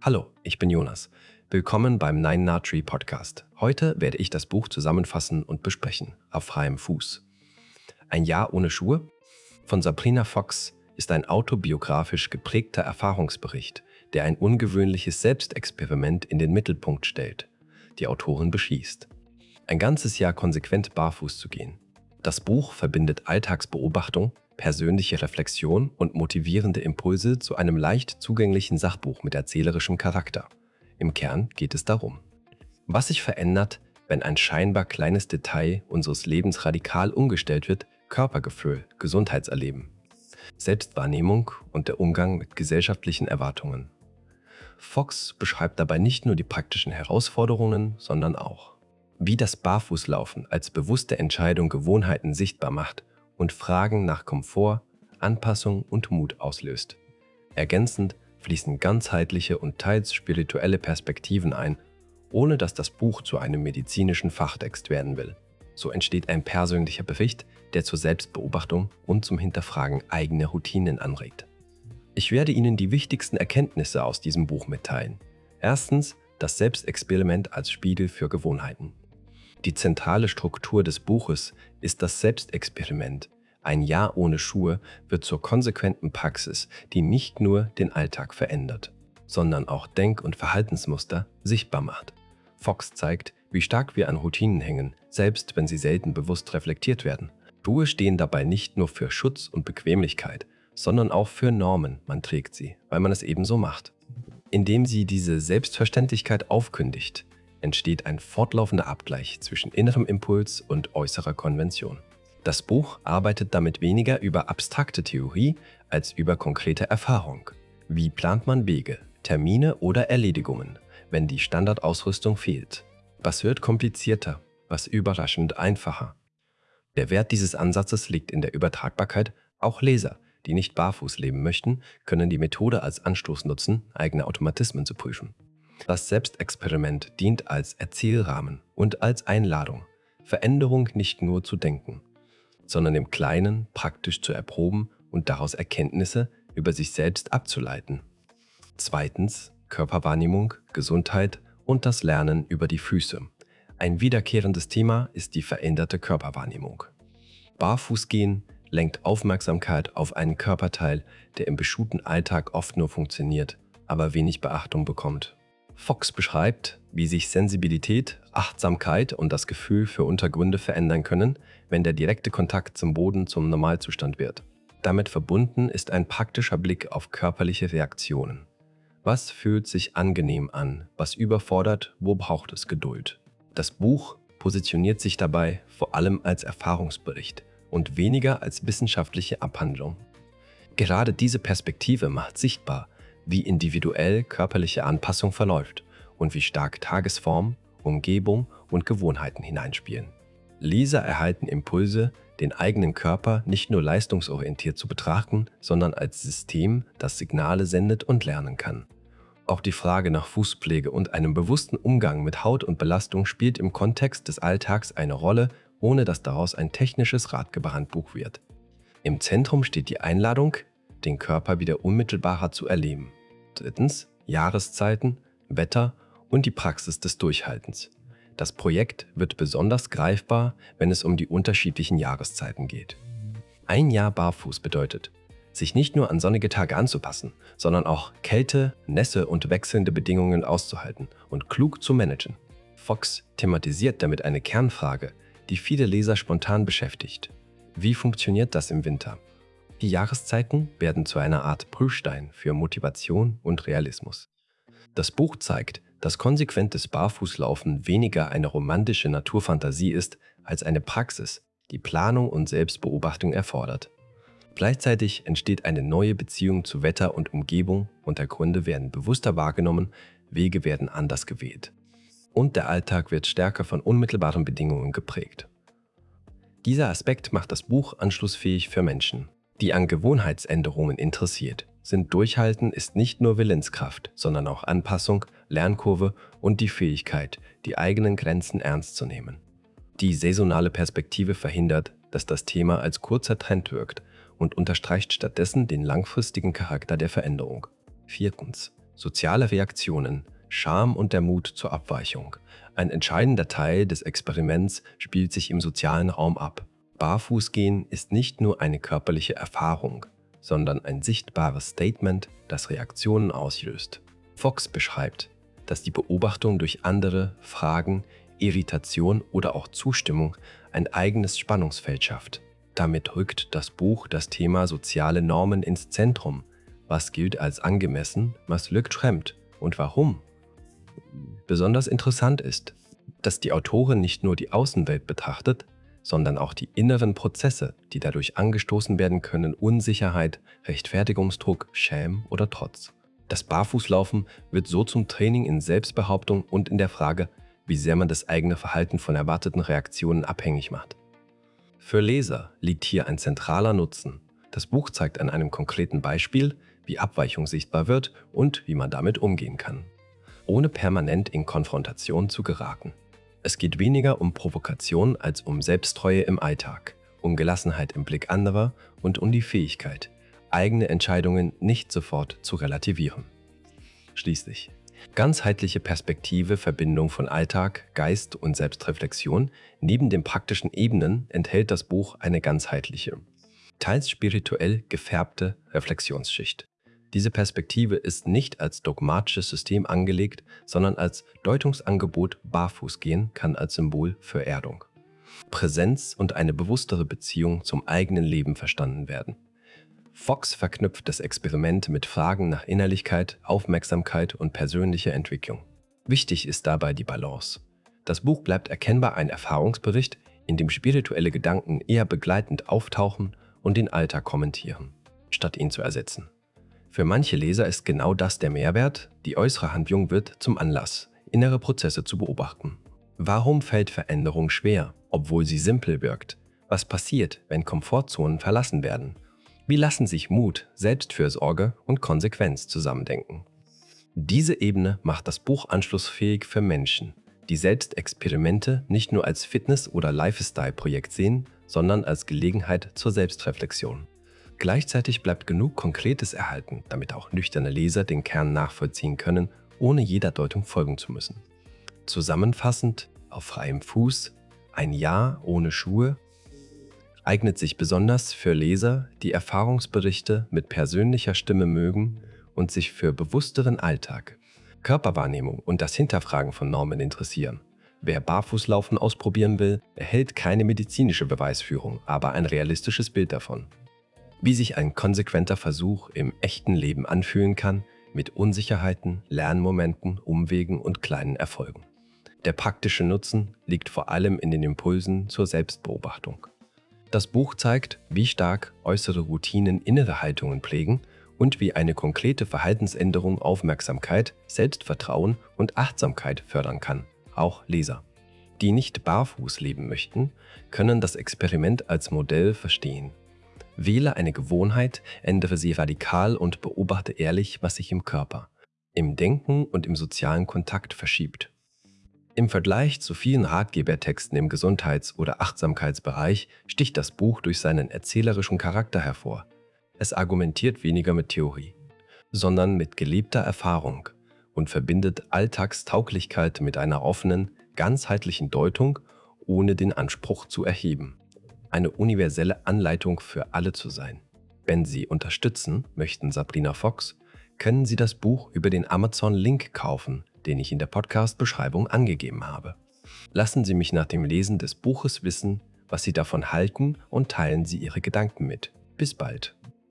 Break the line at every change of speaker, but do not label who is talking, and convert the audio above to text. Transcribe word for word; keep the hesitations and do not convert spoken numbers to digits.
Hallo, ich bin Jonas. Willkommen beim Nine Na Tree Podcast. Heute werde ich das Buch zusammenfassen und besprechen, auf freiem Fuß. Ein Jahr ohne Schuhe von Sabrina Fox ist ein autobiografisch geprägter Erfahrungsbericht, der ein ungewöhnliches Selbstexperiment in den Mittelpunkt stellt. Die Autorin beschließt, ein ganzes Jahr konsequent barfuß zu gehen. Das Buch verbindet Alltagsbeobachtung, persönliche Reflexion und motivierende Impulse zu einem leicht zugänglichen Sachbuch mit erzählerischem Charakter. Im Kern geht es darum, was sich verändert, wenn ein scheinbar kleines Detail unseres Lebens radikal umgestellt wird: Körpergefühl, Gesundheitserleben, Selbstwahrnehmung und der Umgang mit gesellschaftlichen Erwartungen. Fox beschreibt dabei nicht nur die praktischen Herausforderungen, sondern auch, wie das Barfußlaufen als bewusste Entscheidung Gewohnheiten sichtbar macht und Fragen nach Komfort, Anpassung und Mut auslöst. Ergänzend fließen ganzheitliche und teils spirituelle Perspektiven ein, ohne dass das Buch zu einem medizinischen Fachtext werden will. So entsteht ein persönlicher Bericht, der zur Selbstbeobachtung und zum Hinterfragen eigener Routinen anregt. Ich werde Ihnen die wichtigsten Erkenntnisse aus diesem Buch mitteilen. Erstens, das Selbstexperiment als Spiegel für Gewohnheiten. Die zentrale Struktur des Buches ist das Selbstexperiment. Ein Jahr ohne Schuhe wird zur konsequenten Praxis, die nicht nur den Alltag verändert, sondern auch Denk- und Verhaltensmuster sichtbar macht. Fox zeigt, wie stark wir an Routinen hängen, selbst wenn sie selten bewusst reflektiert werden. Schuhe stehen dabei nicht nur für Schutz und Bequemlichkeit, sondern auch für Normen. Man trägt sie, weil man es eben so macht. Indem sie diese Selbstverständlichkeit aufkündigt, entsteht ein fortlaufender Abgleich zwischen innerem Impuls und äußerer Konvention. Das Buch arbeitet damit weniger über abstrakte Theorie als über konkrete Erfahrung. Wie plant man Wege, Termine oder Erledigungen, wenn die Standardausrüstung fehlt? Was wird komplizierter, was überraschend einfacher? Der Wert dieses Ansatzes liegt in der Übertragbarkeit. Auch Leser, die nicht barfuß leben möchten, können die Methode als Anstoß nutzen, eigene Automatismen zu prüfen. Das Selbstexperiment dient als Erzählrahmen und als Einladung, Veränderung nicht nur zu denken, sondern im Kleinen praktisch zu erproben und daraus Erkenntnisse über sich selbst abzuleiten. Zweitens, Körperwahrnehmung, Gesundheit und das Lernen über die Füße. Ein wiederkehrendes Thema ist die veränderte Körperwahrnehmung. Barfußgehen lenkt Aufmerksamkeit auf einen Körperteil, der im beschuhten Alltag oft nur funktioniert, aber wenig Beachtung bekommt. Fox beschreibt, wie sich Sensibilität, Achtsamkeit und das Gefühl für Untergründe verändern können, wenn der direkte Kontakt zum Boden zum Normalzustand wird. Damit verbunden ist ein praktischer Blick auf körperliche Reaktionen. Was fühlt sich angenehm an? Was überfordert? Wo braucht es Geduld? Das Buch positioniert sich dabei vor allem als Erfahrungsbericht und weniger als wissenschaftliche Abhandlung. Gerade diese Perspektive macht sichtbar, wie individuell körperliche Anpassung verläuft und wie stark Tagesform, Umgebung und Gewohnheiten hineinspielen. Leser erhalten Impulse, den eigenen Körper nicht nur leistungsorientiert zu betrachten, sondern als System, das Signale sendet und lernen kann. Auch die Frage nach Fußpflege und einem bewussten Umgang mit Haut und Belastung spielt im Kontext des Alltags eine Rolle, ohne dass daraus ein technisches Ratgeberhandbuch wird. Im Zentrum steht die Einladung, den Körper wieder unmittelbarer zu erleben. Drittens, Jahreszeiten, Wetter und die Praxis des Durchhaltens. Das Projekt wird besonders greifbar, wenn es um die unterschiedlichen Jahreszeiten geht. Ein Jahr barfuß bedeutet, sich nicht nur an sonnige Tage anzupassen, sondern auch Kälte, Nässe und wechselnde Bedingungen auszuhalten und klug zu managen. Fox thematisiert damit eine Kernfrage, die viele Leser spontan beschäftigt. Wie funktioniert das im Winter? Die Jahreszeiten werden zu einer Art Prüfstein für Motivation und Realismus. Das Buch zeigt, dass konsequentes Barfußlaufen weniger eine romantische Naturfantasie ist, als eine Praxis, die Planung und Selbstbeobachtung erfordert. Gleichzeitig entsteht eine neue Beziehung zu Wetter und Umgebung, Untergründe werden bewusster wahrgenommen, Wege werden anders gewählt. Und der Alltag wird stärker von unmittelbaren Bedingungen geprägt. Dieser Aspekt macht das Buch anschlussfähig für Menschen, die an Gewohnheitsänderungen interessiert sind. Durchhalten ist nicht nur Willenskraft, sondern auch Anpassung, Lernkurve und die Fähigkeit, die eigenen Grenzen ernst zu nehmen. Die saisonale Perspektive verhindert, dass das Thema als kurzer Trend wirkt und unterstreicht stattdessen den langfristigen Charakter der Veränderung. Viertens. Soziale Reaktionen, Scham und der Mut zur Abweichung. Ein entscheidender Teil des Experiments spielt sich im sozialen Raum ab. Barfußgehen ist nicht nur eine körperliche Erfahrung, sondern ein sichtbares Statement, das Reaktionen auslöst. Fox beschreibt, dass die Beobachtung durch andere, Fragen, Irritation oder auch Zustimmung ein eigenes Spannungsfeld schafft. Damit rückt das Buch das Thema soziale Normen ins Zentrum. Was gilt als angemessen, was wirkt fremd und warum? Besonders interessant ist, dass die Autorin nicht nur die Außenwelt betrachtet, sondern auch die inneren Prozesse, die dadurch angestoßen werden können: Unsicherheit, Rechtfertigungsdruck, Scham oder Trotz. Das Barfußlaufen wird so zum Training in Selbstbehauptung und in der Frage, wie sehr man das eigene Verhalten von erwarteten Reaktionen abhängig macht. Für Leser liegt hier ein zentraler Nutzen. Das Buch zeigt an einem konkreten Beispiel, wie Abweichung sichtbar wird und wie man damit umgehen kann, ohne permanent in Konfrontation zu geraten. Es geht weniger um Provokation als um Selbsttreue im Alltag, um Gelassenheit im Blick anderer und um die Fähigkeit, eigene Entscheidungen nicht sofort zu relativieren. Schließlich: ganzheitliche Perspektive, Verbindung von Alltag, Geist und Selbstreflexion. Neben den praktischen Ebenen enthält das Buch eine ganzheitliche, teils spirituell gefärbte Reflexionsschicht. Diese Perspektive ist nicht als dogmatisches System angelegt, sondern als Deutungsangebot. Barfußgehen kann als Symbol für Erdung, Präsenz und eine bewusstere Beziehung zum eigenen Leben verstanden werden. Fox verknüpft das Experiment mit Fragen nach Innerlichkeit, Aufmerksamkeit und persönlicher Entwicklung. Wichtig ist dabei die Balance. Das Buch bleibt erkennbar ein Erfahrungsbericht, in dem spirituelle Gedanken eher begleitend auftauchen und den Alltag kommentieren, statt ihn zu ersetzen. Für manche Leser ist genau das der Mehrwert: die äußere Handlung wird zum Anlass, innere Prozesse zu beobachten. Warum fällt Veränderung schwer, obwohl sie simpel wirkt? Was passiert, wenn Komfortzonen verlassen werden? Wie lassen sich Mut, Selbstfürsorge und Konsequenz zusammendenken? Diese Ebene macht das Buch anschlussfähig für Menschen, die Selbstexperimente nicht nur als Fitness- oder Lifestyle-Projekt sehen, sondern als Gelegenheit zur Selbstreflexion. Gleichzeitig bleibt genug Konkretes erhalten, damit auch nüchterne Leser den Kern nachvollziehen können, ohne jeder Deutung folgen zu müssen. Zusammenfassend: auf freiem Fuß, ein Jahr ohne Schuhe, eignet sich besonders für Leser, die Erfahrungsberichte mit persönlicher Stimme mögen und sich für bewussteren Alltag, Körperwahrnehmung und das Hinterfragen von Normen interessieren. Wer Barfußlaufen ausprobieren will, erhält keine medizinische Beweisführung, aber ein realistisches Bild davon, wie sich ein konsequenter Versuch im echten Leben anfühlen kann, mit Unsicherheiten, Lernmomenten, Umwegen und kleinen Erfolgen. Der praktische Nutzen liegt vor allem in den Impulsen zur Selbstbeobachtung. Das Buch zeigt, wie stark äußere Routinen innere Haltungen prägen und wie eine konkrete Verhaltensänderung Aufmerksamkeit, Selbstvertrauen und Achtsamkeit fördern kann. Auch Leser, die nicht barfuß leben möchten, können das Experiment als Modell verstehen. Wähle eine Gewohnheit, ändere sie radikal und beobachte ehrlich, was sich im Körper, im Denken und im sozialen Kontakt verschiebt. Im Vergleich zu vielen Ratgebertexten im Gesundheits- oder Achtsamkeitsbereich sticht das Buch durch seinen erzählerischen Charakter hervor. Es argumentiert weniger mit Theorie, sondern mit gelebter Erfahrung und verbindet Alltagstauglichkeit mit einer offenen, ganzheitlichen Deutung, ohne den Anspruch zu erheben, eine universelle Anleitung für alle zu sein. Wenn Sie unterstützen möchten Sabrina Fox, können Sie das Buch über den Amazon-Link kaufen, den ich in der Podcast-Beschreibung angegeben habe. Lassen Sie mich nach dem Lesen des Buches wissen, was Sie davon halten, und teilen Sie Ihre Gedanken mit. Bis bald.